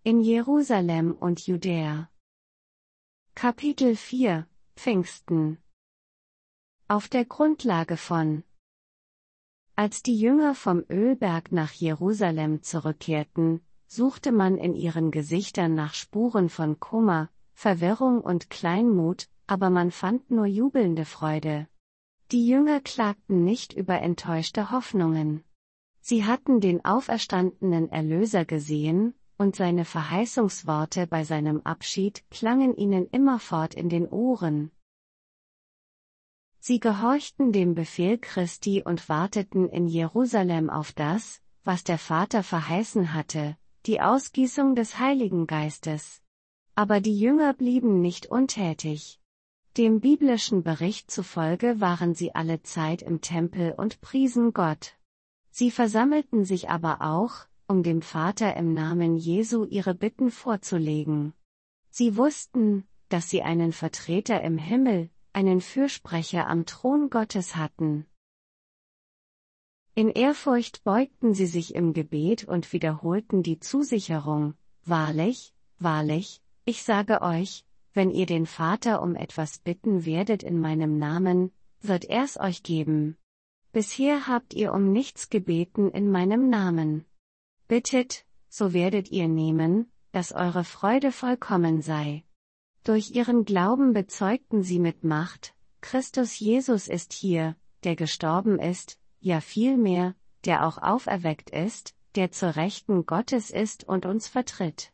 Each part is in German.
in Jerusalem und Judäa. Kapitel 4 Pfingsten. Auf der Grundlage von. Als die Jünger vom Ölberg nach Jerusalem zurückkehrten, suchte man in ihren Gesichtern nach Spuren von Kummer, Verwirrung und Kleinmut, aber man fand nur jubelnde Freude. Die Jünger klagten nicht über enttäuschte Hoffnungen. Sie hatten den auferstandenen Erlöser gesehen, und seine Verheißungsworte bei seinem Abschied klangen ihnen immerfort in den Ohren. Sie gehorchten dem Befehl Christi und warteten in Jerusalem auf das, was der Vater verheißen hatte, die Ausgießung des Heiligen Geistes. Aber die Jünger blieben nicht untätig. Dem biblischen Bericht zufolge waren sie alle Zeit im Tempel und priesen Gott. Sie versammelten sich aber auch, um dem Vater im Namen Jesu ihre Bitten vorzulegen. Sie wussten, dass sie einen Vertreter im Himmel, einen Fürsprecher am Thron Gottes hatten. In Ehrfurcht beugten sie sich im Gebet und wiederholten die Zusicherung: Wahrlich, wahrlich, ich sage euch, wenn ihr den Vater um etwas bitten werdet in meinem Namen, wird er's euch geben. Bisher habt ihr um nichts gebeten in meinem Namen. Bittet, so werdet ihr nehmen, dass eure Freude vollkommen sei. Durch ihren Glauben bezeugten sie mit Macht: Christus Jesus ist hier, der gestorben ist, ja vielmehr, der auch auferweckt ist, der zur Rechten Gottes ist und uns vertritt.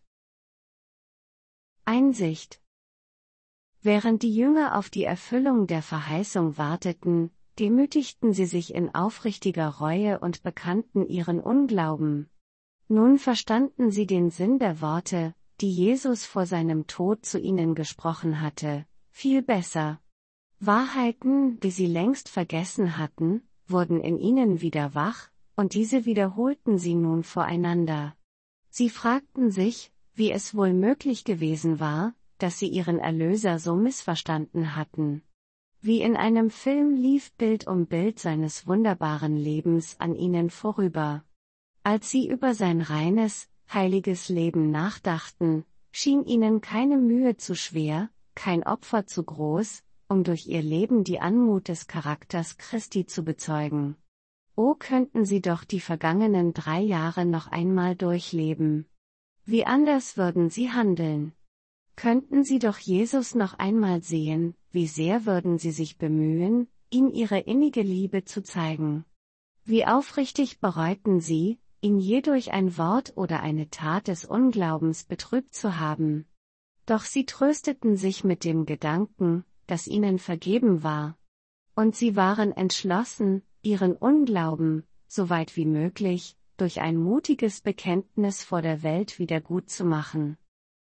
Einsicht. Während die Jünger auf die Erfüllung der Verheißung warteten, demütigten sie sich in aufrichtiger Reue und bekannten ihren Unglauben. Nun verstanden sie den Sinn der Worte, die Jesus vor seinem Tod zu ihnen gesprochen hatte, viel besser. Wahrheiten, die sie längst vergessen hatten, wurden in ihnen wieder wach, und diese wiederholten sie nun voreinander. Sie fragten sich, wie es wohl möglich gewesen war, dass sie ihren Erlöser so missverstanden hatten. Wie in einem Film lief Bild um Bild seines wunderbaren Lebens an ihnen vorüber. Als sie über sein reines, heiliges Leben nachdachten, schien ihnen keine Mühe zu schwer, kein Opfer zu groß, um durch ihr Leben die Anmut des Charakters Christi zu bezeugen. Oh, könnten sie doch die vergangenen 3 Jahre noch einmal durchleben. Wie anders würden sie handeln. Könnten sie doch Jesus noch einmal sehen, wie sehr würden sie sich bemühen, ihm ihre innige Liebe zu zeigen. Wie aufrichtig bereuten sie, ihn je durch ein Wort oder eine Tat des Unglaubens betrübt zu haben. Doch sie trösteten sich mit dem Gedanken, dass ihnen vergeben war. Und sie waren entschlossen, ihren Unglauben, soweit wie möglich, durch ein mutiges Bekenntnis vor der Welt wiedergutzumachen.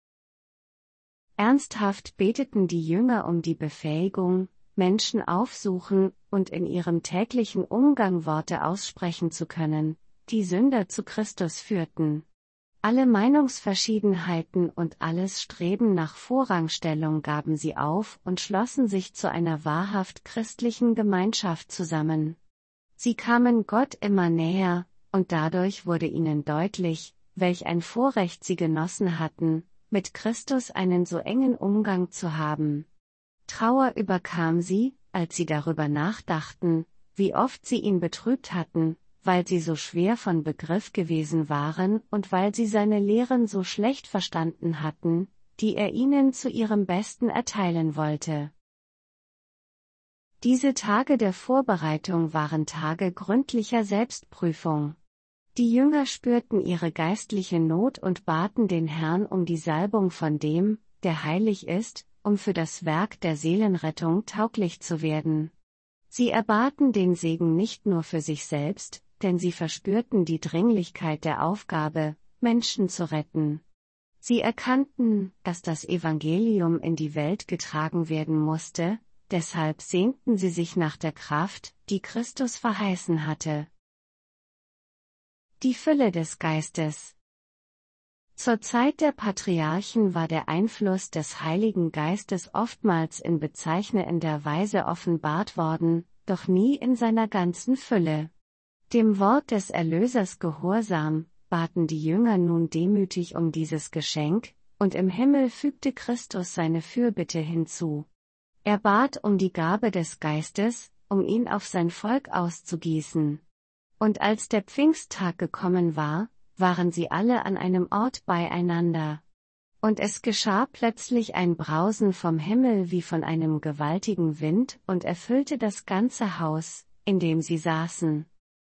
Ernsthaft beteten die Jünger um die Befähigung, Menschen aufsuchen und in ihrem täglichen Umgang Worte aussprechen zu können, die Sünder zu Christus führten. Alle Meinungsverschiedenheiten und alles Streben nach Vorrangstellung gaben sie auf und schlossen sich zu einer wahrhaft christlichen Gemeinschaft zusammen. Sie kamen Gott immer näher, und dadurch wurde ihnen deutlich, welch ein Vorrecht sie genossen hatten, mit Christus einen so engen Umgang zu haben. Trauer überkam sie, als sie darüber nachdachten, wie oft sie ihn betrübt hatten, weil sie so schwer von Begriff gewesen waren und weil sie seine Lehren so schlecht verstanden hatten, die er ihnen zu ihrem Besten erteilen wollte. Diese Tage der Vorbereitung waren Tage gründlicher Selbstprüfung. Die Jünger spürten ihre geistliche Not und baten den Herrn um die Salbung von dem, der heilig ist, um für das Werk der Seelenrettung tauglich zu werden. Sie erbaten den Segen nicht nur für sich selbst, denn sie verspürten die Dringlichkeit der Aufgabe, Menschen zu retten. Sie erkannten, dass das Evangelium in die Welt getragen werden musste, deshalb sehnten sie sich nach der Kraft, die Christus verheißen hatte. Die Fülle des Geistes. Zur Zeit der Patriarchen war der Einfluss des Heiligen Geistes oftmals in bezeichnender Weise offenbart worden, doch nie in seiner ganzen Fülle. Dem Wort des Erlösers gehorsam, baten die Jünger nun demütig um dieses Geschenk, und im Himmel fügte Christus seine Fürbitte hinzu. Er bat um die Gabe des Geistes, um ihn auf sein Volk auszugießen. Und als der Pfingsttag gekommen war, waren sie alle an einem Ort beieinander. Und es geschah plötzlich ein Brausen vom Himmel wie von einem gewaltigen Wind und erfüllte das ganze Haus, in dem sie saßen.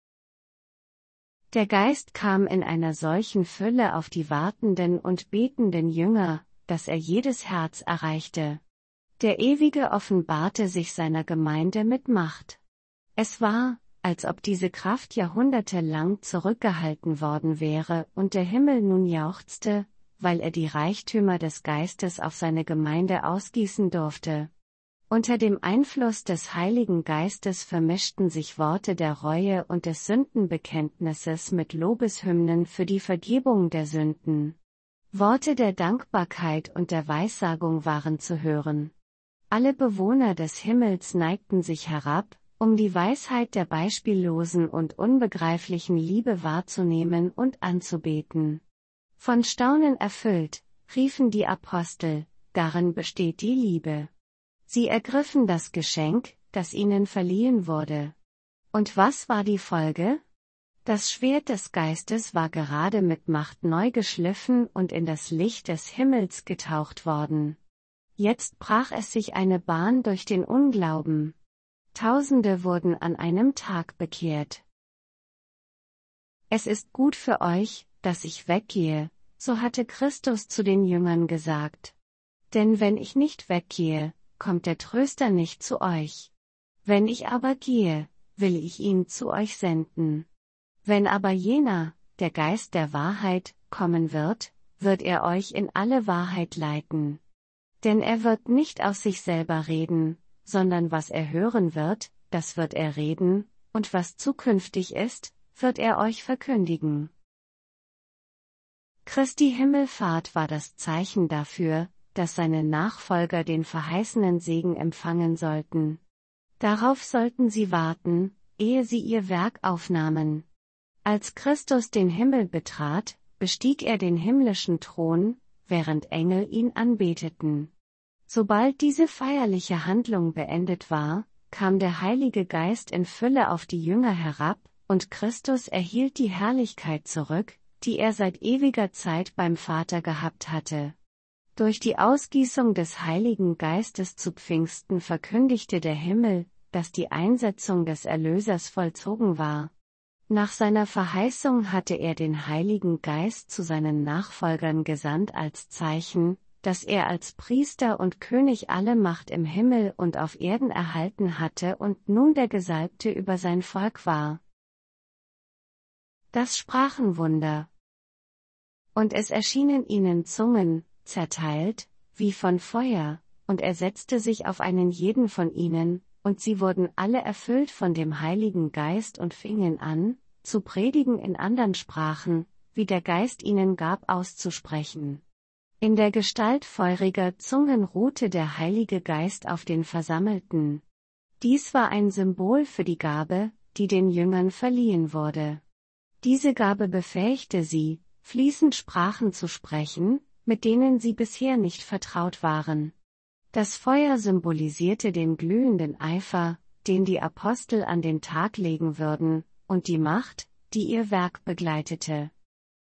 Der Geist kam in einer solchen Fülle auf die wartenden und betenden Jünger, dass er jedes Herz erreichte. Der Ewige offenbarte sich seiner Gemeinde mit Macht. Es war, als ob diese Kraft jahrhundertelang zurückgehalten worden wäre und der Himmel nun jauchzte, weil er die Reichtümer des Geistes auf seine Gemeinde ausgießen durfte. Unter dem Einfluss des Heiligen Geistes vermischten sich Worte der Reue und des Sündenbekenntnisses mit Lobeshymnen für die Vergebung der Sünden. Worte der Dankbarkeit und der Weissagung waren zu hören. Alle Bewohner des Himmels neigten sich herab, um die Weisheit der beispiellosen und unbegreiflichen Liebe wahrzunehmen und anzubeten. Von Staunen erfüllt, riefen die Apostel, darin besteht die Liebe. Sie ergriffen das Geschenk, das ihnen verliehen wurde. Und was war die Folge? Das Schwert des Geistes war gerade mit Macht neu geschliffen und in das Licht des Himmels getaucht worden. Jetzt brach es sich eine Bahn durch den Unglauben. Tausende wurden an einem Tag bekehrt. Es ist gut für euch, dass ich weggehe, so hatte Christus zu den Jüngern gesagt. Denn wenn ich nicht weggehe, kommt der Tröster nicht zu euch. Wenn ich aber gehe, will ich ihn zu euch senden. Wenn aber jener, der Geist der Wahrheit, kommen wird, wird er euch in alle Wahrheit leiten. Denn er wird nicht aus sich selber reden, sondern was er hören wird, das wird er reden, und was zukünftig ist, wird er euch verkündigen. Christi Himmelfahrt war das Zeichen dafür, dass seine Nachfolger den verheißenen Segen empfangen sollten. Darauf sollten sie warten, ehe sie ihr Werk aufnahmen. Als Christus den Himmel betrat, bestieg er den himmlischen Thron, während Engel ihn anbeteten. Sobald diese feierliche Handlung beendet war, kam der Heilige Geist in Fülle auf die Jünger herab, und Christus erhielt die Herrlichkeit zurück, die er seit ewiger Zeit beim Vater gehabt hatte. Durch die Ausgießung des Heiligen Geistes zu Pfingsten verkündigte der Himmel, dass die Einsetzung des Erlösers vollzogen war. Nach seiner Verheißung hatte er den Heiligen Geist zu seinen Nachfolgern gesandt als Zeichen, dass er als Priester und König alle Macht im Himmel und auf Erden erhalten hatte und nun der Gesalbte über sein Volk war. Das Sprachenwunder. Und es erschienen ihnen Zungen, zerteilt, wie von Feuer, und er setzte sich auf einen jeden von ihnen, und sie wurden alle erfüllt von dem Heiligen Geist und fingen an, zu predigen in andern Sprachen, wie der Geist ihnen gab auszusprechen. In der Gestalt feuriger Zungen ruhte der Heilige Geist auf den Versammelten. Dies war ein Symbol für die Gabe, die den Jüngern verliehen wurde. Diese Gabe befähigte sie, fließend Sprachen zu sprechen, mit denen sie bisher nicht vertraut waren. Das Feuer symbolisierte den glühenden Eifer, den die Apostel an den Tag legen würden, und die Macht, die ihr Werk begleitete.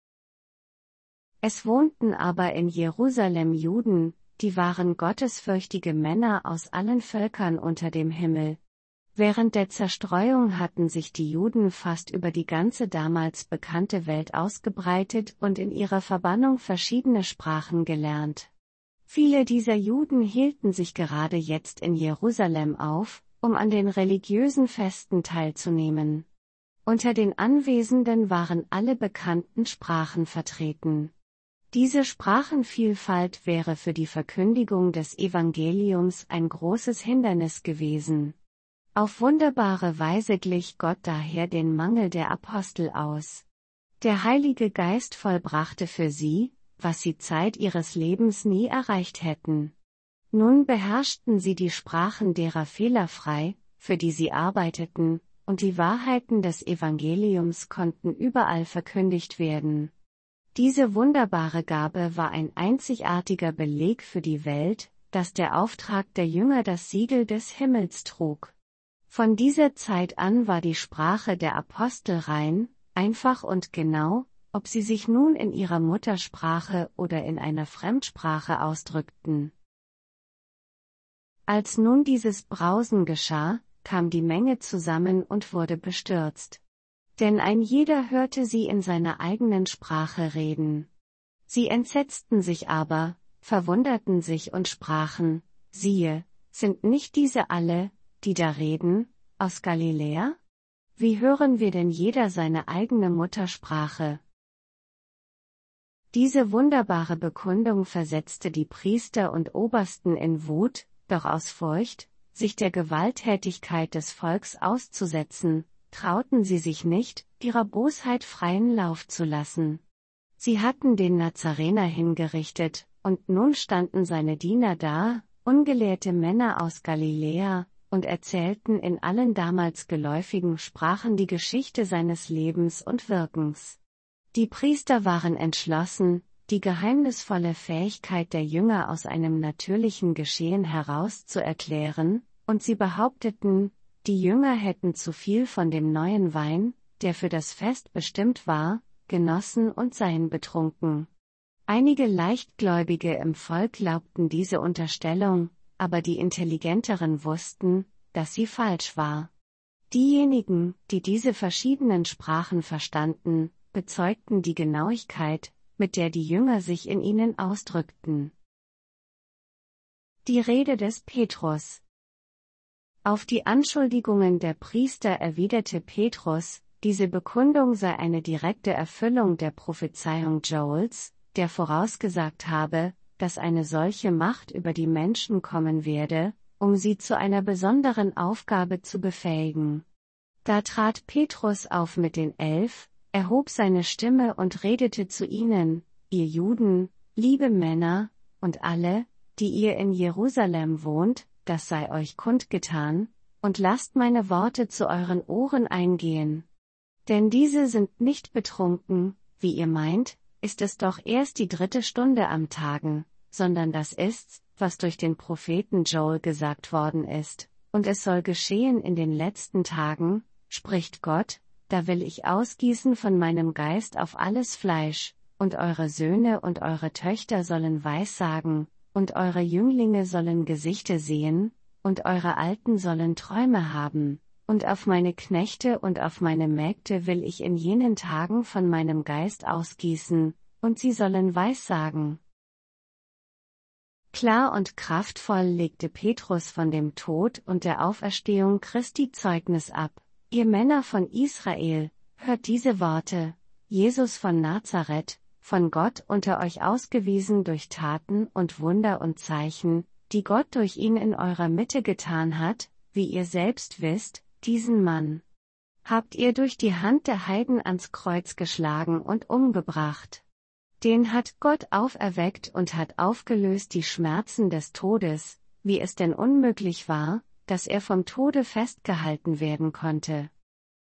Es wohnten aber in Jerusalem Juden, die waren gottesfürchtige Männer aus allen Völkern unter dem Himmel. Während der Zerstreuung hatten sich die Juden fast über die ganze damals bekannte Welt ausgebreitet und in ihrer Verbannung verschiedene Sprachen gelernt. Viele dieser Juden hielten sich gerade jetzt in Jerusalem auf, um an den religiösen Festen teilzunehmen. Unter den Anwesenden waren alle bekannten Sprachen vertreten. Diese Sprachenvielfalt wäre für die Verkündigung des Evangeliums ein großes Hindernis gewesen. Auf wunderbare Weise glich Gott daher den Mangel der Apostel aus. Der Heilige Geist vollbrachte für sie, was sie Zeit ihres Lebens nie erreicht hätten. Nun beherrschten sie die Sprachen derer fehlerfrei, für die sie arbeiteten, und die Wahrheiten des Evangeliums konnten überall verkündigt werden. Diese wunderbare Gabe war ein einzigartiger Beleg für die Welt, dass der Auftrag der Jünger das Siegel des Himmels trug. Von dieser Zeit an war die Sprache der Apostel rein, einfach und genau, ob sie sich nun in ihrer Muttersprache oder in einer Fremdsprache ausdrückten. Als nun dieses Brausen geschah, kam die Menge zusammen und wurde bestürzt. Denn ein jeder hörte sie in seiner eigenen Sprache reden. Sie entsetzten sich aber, verwunderten sich und sprachen, siehe, sind nicht diese alle, die da reden, aus Galiläa? Wie hören wir denn jeder seine eigene Muttersprache? Diese wunderbare Bekundung versetzte die Priester und Obersten in Wut, doch aus Furcht, sich der Gewalttätigkeit des Volks auszusetzen, trauten sie sich nicht, ihrer Bosheit freien Lauf zu lassen. Sie hatten den Nazarener hingerichtet, und nun standen seine Diener da, ungelehrte Männer aus Galiläa, und erzählten in allen damals geläufigen Sprachen die Geschichte seines Lebens und Wirkens. Die Priester waren entschlossen, die geheimnisvolle Fähigkeit der Jünger aus einem natürlichen Geschehen heraus zu erklären, und sie behaupteten, die Jünger hätten zu viel von dem neuen Wein, der für das Fest bestimmt war, genossen und seien betrunken. Einige Leichtgläubige im Volk glaubten diese Unterstellung, aber die Intelligenteren wussten, dass sie falsch war. Diejenigen, die diese verschiedenen Sprachen verstanden, bezeugten die Genauigkeit, mit der die Jünger sich in ihnen ausdrückten. Die Rede des Petrus. Auf die Anschuldigungen der Priester erwiderte Petrus, diese Bekundung sei eine direkte Erfüllung der Prophezeiung Joels, der vorausgesagt habe, dass eine solche Macht über die Menschen kommen werde, um sie zu einer besonderen Aufgabe zu befähigen. Da trat Petrus auf mit den 11, erhob seine Stimme und redete zu ihnen, ihr Juden, liebe Männer, und alle, die ihr in Jerusalem wohnt, das sei euch kundgetan, und lasst meine Worte zu euren Ohren eingehen. Denn diese sind nicht betrunken, wie ihr meint, ist es doch erst die 3. Stunde am Tagen, sondern das ist's, was durch den Propheten Joel gesagt worden ist, und es soll geschehen in den letzten Tagen, spricht Gott, da will ich ausgießen von meinem Geist auf alles Fleisch, und eure Söhne und eure Töchter sollen Weissagen, und eure Jünglinge sollen Gesichter sehen, und eure Alten sollen Träume haben, und auf meine Knechte und auf meine Mägde will ich in jenen Tagen von meinem Geist ausgießen, und sie sollen Weissagen. Klar und kraftvoll legte Petrus von dem Tod und der Auferstehung Christi Zeugnis ab. Ihr Männer von Israel, hört diese Worte, Jesus von Nazareth, von Gott unter euch ausgewiesen durch Taten und Wunder und Zeichen, die Gott durch ihn in eurer Mitte getan hat, wie ihr selbst wisst, diesen Mann habt ihr durch die Hand der Heiden ans Kreuz geschlagen und umgebracht. Den hat Gott auferweckt und hat aufgelöst die Schmerzen des Todes, wie es denn unmöglich war, dass er vom Tode festgehalten werden konnte.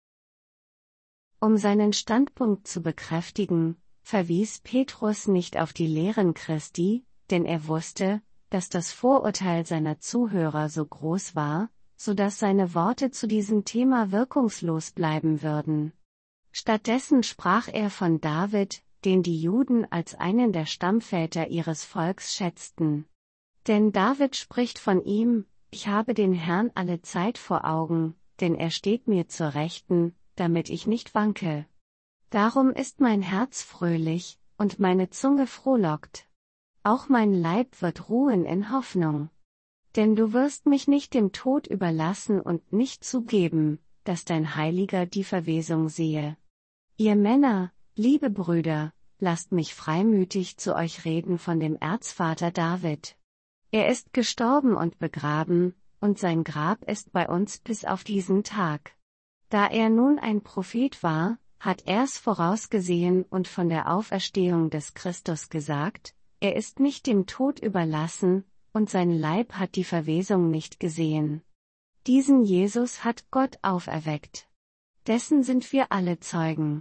Um seinen Standpunkt zu bekräftigen, verwies Petrus nicht auf die Lehren Christi, denn er wusste, dass das Vorurteil seiner Zuhörer so groß war, so dass seine Worte zu diesem Thema wirkungslos bleiben würden. Stattdessen sprach er von David, den die Juden als einen der Stammväter ihres Volks schätzten. Denn David spricht von ihm, ich habe den Herrn alle Zeit vor Augen, denn er steht mir zur Rechten, damit ich nicht wanke. Darum ist mein Herz fröhlich, und meine Zunge frohlockt. Auch mein Leib wird ruhen in Hoffnung. Denn du wirst mich nicht dem Tod überlassen und nicht zugeben, dass dein Heiliger die Verwesung sehe. Ihr Männer, liebe Brüder, lasst mich freimütig zu euch reden von dem Erzvater David. Er ist gestorben und begraben, und sein Grab ist bei uns bis auf diesen Tag. Da er nun ein Prophet war, hat er's vorausgesehen und von der Auferstehung des Christus gesagt, er ist nicht dem Tod überlassen, und sein Leib hat die Verwesung nicht gesehen. Diesen Jesus hat Gott auferweckt. Dessen sind wir alle Zeugen.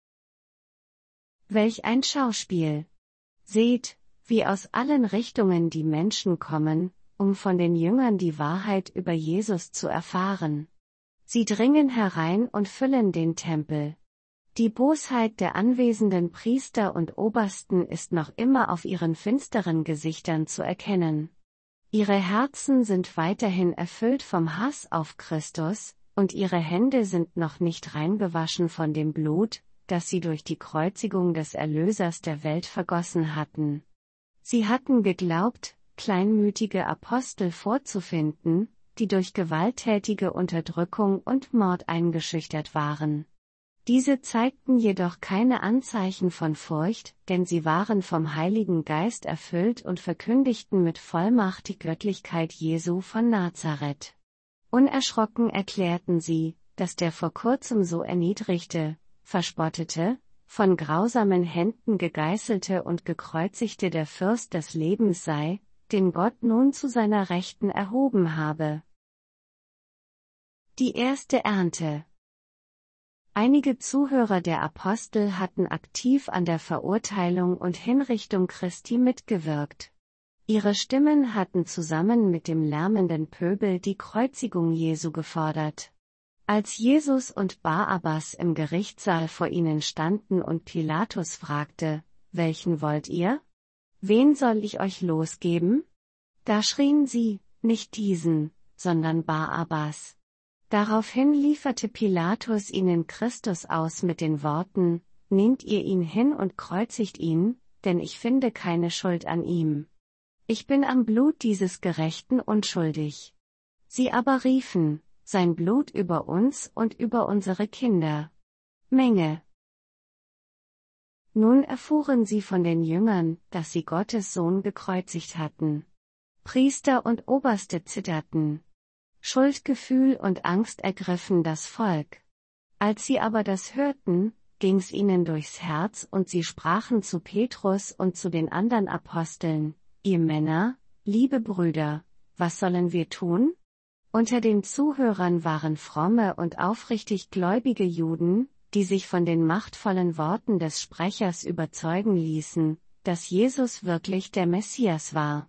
Welch ein Schauspiel! Seht, wie aus allen Richtungen die Menschen kommen, um von den Jüngern die Wahrheit über Jesus zu erfahren. Sie dringen herein und füllen den Tempel. Die Bosheit der anwesenden Priester und Obersten ist noch immer auf ihren finsteren Gesichtern zu erkennen. Ihre Herzen sind weiterhin erfüllt vom Hass auf Christus, und ihre Hände sind noch nicht reingewaschen von dem Blut, das sie durch die Kreuzigung des Erlösers der Welt vergossen hatten. Sie hatten geglaubt, kleinmütige Apostel vorzufinden, die durch gewalttätige Unterdrückung und Mord eingeschüchtert waren. Diese zeigten jedoch keine Anzeichen von Furcht, denn sie waren vom Heiligen Geist erfüllt und verkündigten mit Vollmacht die Göttlichkeit Jesu von Nazareth. Unerschrocken erklärten sie, dass der vor kurzem so erniedrigte, verspottete, von grausamen Händen gegeißelte und gekreuzigte der Fürst des Lebens sei, den Gott nun zu seiner Rechten erhoben habe. Die erste Ernte. Einige Zuhörer der Apostel hatten aktiv an der Verurteilung und Hinrichtung Christi mitgewirkt. Ihre Stimmen hatten zusammen mit dem lärmenden Pöbel die Kreuzigung Jesu gefordert. Als Jesus und Barabbas im Gerichtssaal vor ihnen standen und Pilatus fragte, welchen wollt ihr? Wen soll ich euch losgeben? Da schrien sie, nicht diesen, sondern Barabbas. Daraufhin lieferte Pilatus ihnen Christus aus mit den Worten, nehmt ihr ihn hin und kreuzigt ihn, denn ich finde keine Schuld an ihm. Ich bin am Blut dieses Gerechten unschuldig. Sie aber riefen, sein Blut über uns und über unsere Kinder. Menge. Nun erfuhren sie von den Jüngern, dass sie Gottes Sohn gekreuzigt hatten. Priester und Oberste zitterten. Schuldgefühl und Angst ergriffen das Volk. Als sie aber das hörten, ging's ihnen durchs Herz und sie sprachen zu Petrus und zu den anderen Aposteln, ihr Männer, liebe Brüder, was sollen wir tun? Unter den Zuhörern waren fromme und aufrichtig gläubige Juden, die sich von den machtvollen Worten des Sprechers überzeugen ließen, dass Jesus wirklich der Messias war.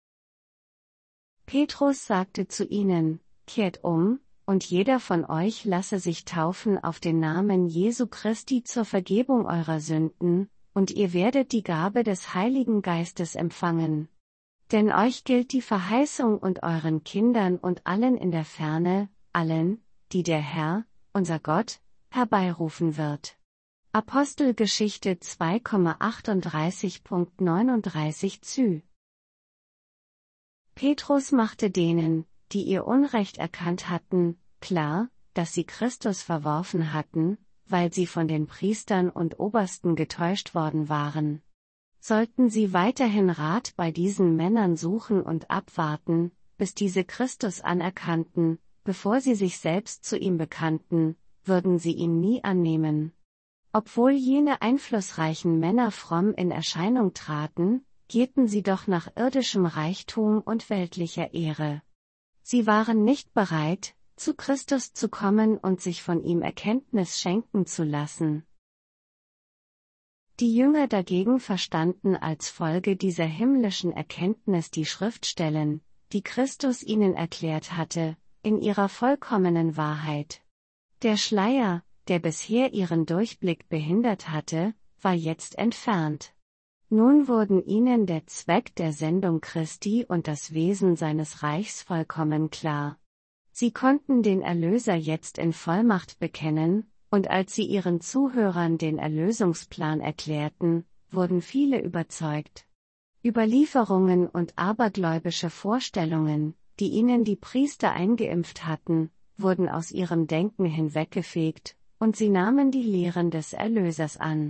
Petrus sagte zu ihnen, kehrt um, und jeder von euch lasse sich taufen auf den Namen Jesu Christi zur Vergebung eurer Sünden, und ihr werdet die Gabe des Heiligen Geistes empfangen. Denn euch gilt die Verheißung und euren Kindern und allen in der Ferne, allen, die der Herr, unser Gott, herbeirufen wird. Apostelgeschichte 2,38.39 Zü. Petrus machte denen, die ihr Unrecht erkannt hatten, klar, dass sie Christus verworfen hatten, weil sie von den Priestern und Obersten getäuscht worden waren. Sollten sie weiterhin Rat bei diesen Männern suchen und abwarten, bis diese Christus anerkannten, bevor sie sich selbst zu ihm bekannten, würden sie ihn nie annehmen. Obwohl jene einflussreichen Männer fromm in Erscheinung traten, gierten sie doch nach irdischem Reichtum und weltlicher Ehre. Sie waren nicht bereit, zu Christus zu kommen und sich von ihm Erkenntnis schenken zu lassen. Die Jünger dagegen verstanden als Folge dieser himmlischen Erkenntnis die Schriftstellen, die Christus ihnen erklärt hatte, in ihrer vollkommenen Wahrheit. Der Schleier, der bisher ihren Durchblick behindert hatte, war jetzt entfernt. Nun wurden ihnen der Zweck der Sendung Christi und das Wesen seines Reichs vollkommen klar. Sie konnten den Erlöser jetzt in Vollmacht bekennen, und als sie ihren Zuhörern den Erlösungsplan erklärten, wurden viele überzeugt. Überlieferungen und abergläubische Vorstellungen, die ihnen die Priester eingeimpft hatten, wurden aus ihrem Denken hinweggefegt, und sie nahmen die Lehren des Erlösers an.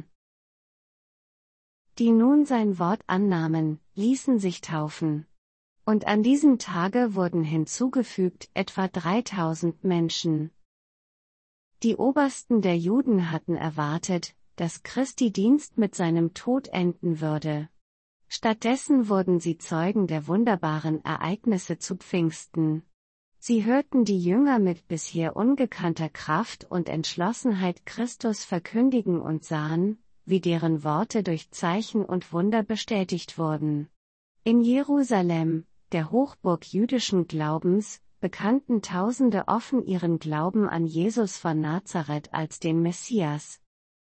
Die nun sein Wort annahmen, ließen sich taufen. Und an diesem Tage wurden hinzugefügt etwa 3000 Menschen. Die Obersten der Juden hatten erwartet, dass Christi Dienst mit seinem Tod enden würde. Stattdessen wurden sie Zeugen der wunderbaren Ereignisse zu Pfingsten. Sie hörten die Jünger mit bisher ungekannter Kraft und Entschlossenheit Christus verkündigen und sahen, wie deren Worte durch Zeichen und Wunder bestätigt wurden. In Jerusalem, der Hochburg jüdischen Glaubens, bekannten Tausende offen ihren Glauben an Jesus von Nazareth als den Messias.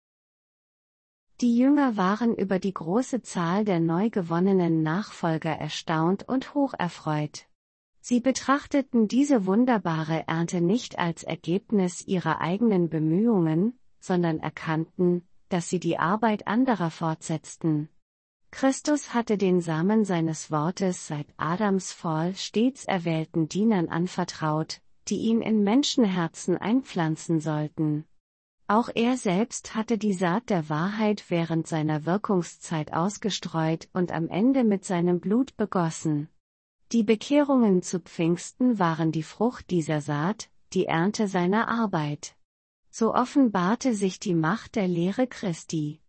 Die Jünger waren über die große Zahl der neu gewonnenen Nachfolger erstaunt und hocherfreut. Sie betrachteten diese wunderbare Ernte nicht als Ergebnis ihrer eigenen Bemühungen, sondern erkannten, dass sie die Arbeit anderer fortsetzten. Christus hatte den Samen seines Wortes seit Adams Fall stets erwählten Dienern anvertraut, die ihn in Menschenherzen einpflanzen sollten. Auch er selbst hatte die Saat der Wahrheit während seiner Wirkungszeit ausgestreut und am Ende mit seinem Blut begossen. Die Bekehrungen zu Pfingsten waren die Frucht dieser Saat, die Ernte seiner Arbeit. So offenbarte sich die Macht der Lehre Christi.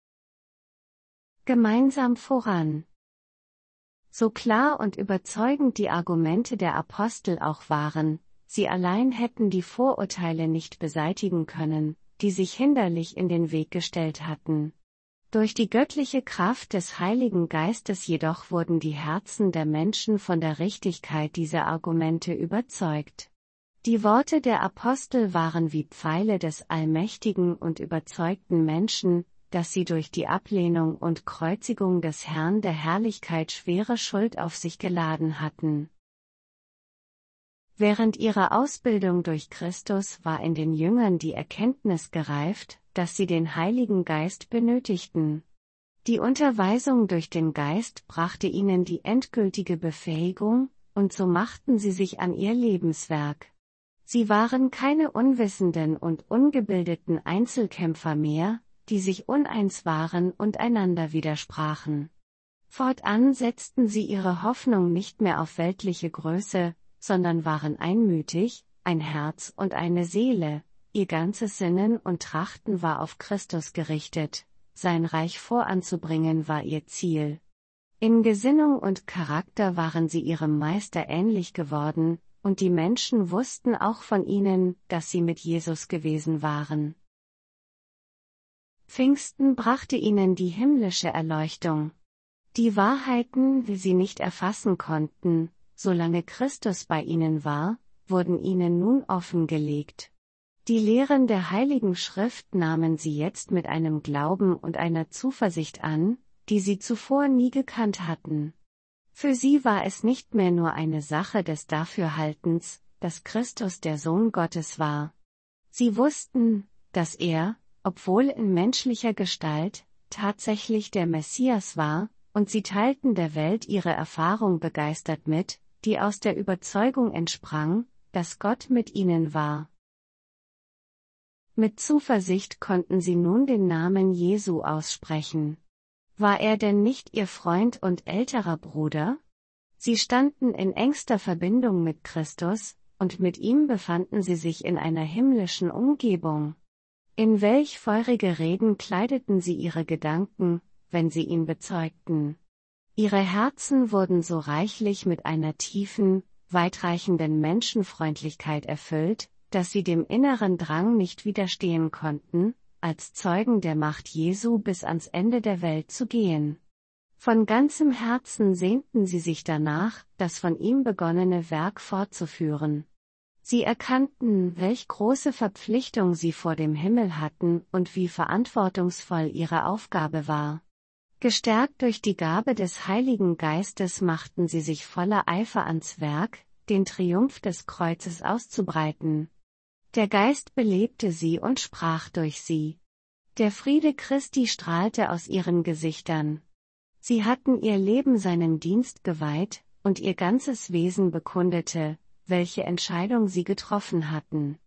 Gemeinsam voran. So klar und überzeugend die Argumente der Apostel auch waren, sie allein hätten die Vorurteile nicht beseitigen können, die sich hinderlich in den Weg gestellt hatten. Durch die göttliche Kraft des Heiligen Geistes jedoch wurden die Herzen der Menschen von der Richtigkeit dieser Argumente überzeugt. Die Worte der Apostel waren wie Pfeile des allmächtigen und überzeugten Menschen, dass sie durch die Ablehnung und Kreuzigung des Herrn der Herrlichkeit schwere Schuld auf sich geladen hatten. Während ihrer Ausbildung durch Christus war in den Jüngern die Erkenntnis gereift, dass sie den Heiligen Geist benötigten. Die Unterweisung durch den Geist brachte ihnen die endgültige Befähigung, und so machten sie sich an ihr Lebenswerk. Sie waren keine unwissenden und ungebildeten Einzelkämpfer mehr, die sich uneins waren und einander widersprachen. Fortan setzten sie ihre Hoffnung nicht mehr auf weltliche Größe, sondern waren einmütig, ein Herz und eine Seele, ihr ganzes Sinnen und Trachten war auf Christus gerichtet, sein Reich voranzubringen war ihr Ziel. In Gesinnung und Charakter waren sie ihrem Meister ähnlich geworden, und die Menschen wussten auch von ihnen, dass sie mit Jesus gewesen waren. Pfingsten brachte ihnen die himmlische Erleuchtung. Die Wahrheiten, die sie nicht erfassen konnten, solange Christus bei ihnen war, wurden ihnen nun offengelegt. Die Lehren der Heiligen Schrift nahmen sie jetzt mit einem Glauben und einer Zuversicht an, die sie zuvor nie gekannt hatten. Für sie war es nicht mehr nur eine Sache des Dafürhaltens, dass Christus der Sohn Gottes war. Sie wussten, dass er, obwohl in menschlicher Gestalt, tatsächlich der Messias war, und sie teilten der Welt ihre Erfahrung begeistert mit, die aus der Überzeugung entsprang, dass Gott mit ihnen war. Mit Zuversicht konnten sie nun den Namen Jesu aussprechen. War er denn nicht ihr Freund und älterer Bruder? Sie standen in engster Verbindung mit Christus, und mit ihm befanden sie sich in einer himmlischen Umgebung. In welch feurige Reden kleideten sie ihre Gedanken, wenn sie ihn bezeugten. Ihre Herzen wurden so reichlich mit einer tiefen, weitreichenden Menschenfreundlichkeit erfüllt, dass sie dem inneren Drang nicht widerstehen konnten, als Zeugen der Macht Jesu bis ans Ende der Welt zu gehen. Von ganzem Herzen sehnten sie sich danach, das von ihm begonnene Werk fortzuführen. Sie erkannten, welch große Verpflichtung sie vor dem Himmel hatten und wie verantwortungsvoll ihre Aufgabe war. Gestärkt durch die Gabe des Heiligen Geistes machten sie sich voller Eifer ans Werk, den Triumph des Kreuzes auszubreiten. Der Geist belebte sie und sprach durch sie. Der Friede Christi strahlte aus ihren Gesichtern. Sie hatten ihr Leben seinem Dienst geweiht, und ihr ganzes Wesen bekundete, welche Entscheidung sie getroffen hatten.